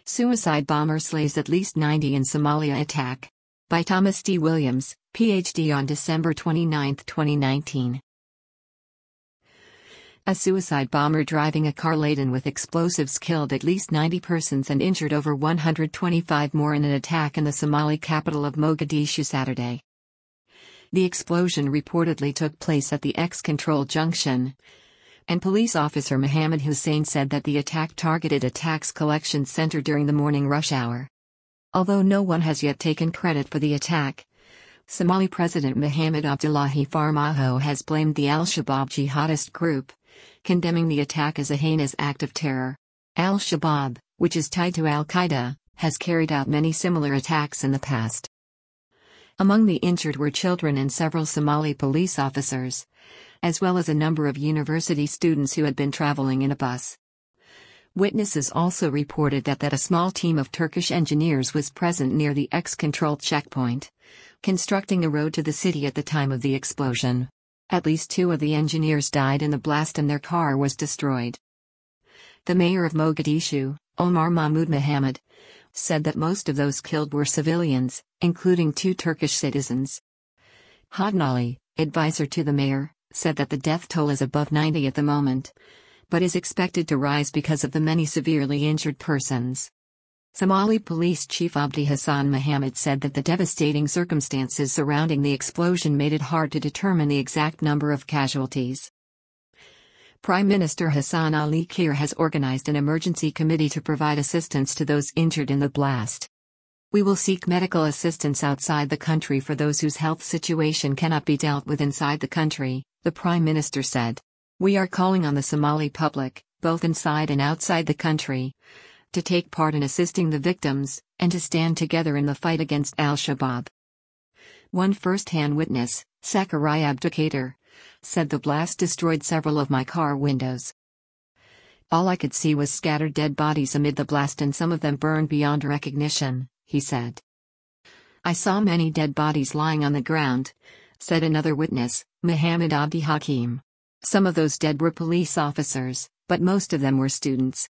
Suicide bomber slays at least 90 in Somalia attack. By Thomas D. Williams, Ph.D. on December 29, 2019. A suicide bomber driving a car laden with explosives killed at least 90 persons and injured over 125 more in an attack in the Somali capital of Mogadishu Saturday. The explosion reportedly took place at the X-Control junction, and police officer Mohammed Hussein said that the attack targeted a tax collection center during the morning rush hour. Although no one has yet taken credit for the attack, Somali President Mohamed Abdullahi Farmajo has blamed the Al-Shabaab jihadist group, condemning the attack as a heinous act of terror. Al-Shabaab, which is tied to Al-Qaeda, has carried out many similar attacks in the past. Among the injured were children and several Somali police officers, as well as a number of university students who had been traveling in a bus. Witnesses also reported that a small team of Turkish engineers was present near the X-Control checkpoint, constructing a road to the city at the time of the explosion. At least 2 of the engineers died in the blast and their car was destroyed. The mayor of Mogadishu, Omar Mahmoud Mohammed, said that most of those killed were civilians, including 2 Turkish citizens. Hadan Ali, advisor to the mayor, said that the death toll is above 90 at the moment, but is expected to rise because of the many severely injured persons. Somali Police Chief Abdi Hassan Mohammed said that the devastating circumstances surrounding the explosion made it hard to determine the exact number of casualties. Prime Minister Hassan Ali Khair has organized an emergency committee to provide assistance to those injured in the blast. We will seek medical assistance outside the country for those whose health situation cannot be dealt with inside the country, the Prime Minister said. We are calling on the Somali public, both inside and outside the country, to take part in assisting the victims, and to stand together in the fight against Al-Shabaab. One first-hand witness, Zachariah Abdukader, said the blast destroyed several of my car windows. All I could see was scattered dead bodies amid the blast and some of them burned beyond recognition, he said. I saw many dead bodies lying on the ground, said another witness, Muhammad Abdi Hakim. Some of those dead were police officers, but most of them were students.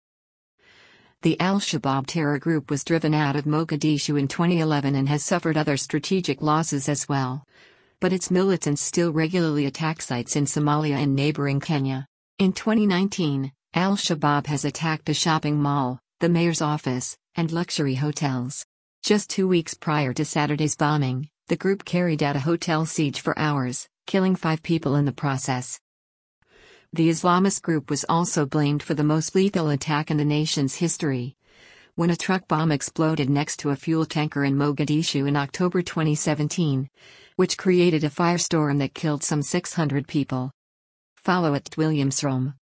The Al-Shabaab terror group was driven out of Mogadishu in 2011 and has suffered other strategic losses as well. But its militants still regularly attack sites in Somalia and neighboring Kenya. In 2019, Al-Shabaab has attacked a shopping mall, the mayor's office, and luxury hotels. Just 2 weeks prior to Saturday's bombing, the group carried out a hotel siege for hours, killing 5 people in the process. The Islamist group was also blamed for the most lethal attack in the nation's history, when a truck bomb exploded next to a fuel tanker in Mogadishu in October 2017, which created a firestorm that killed some 600 people. Follow @WilliamsRome.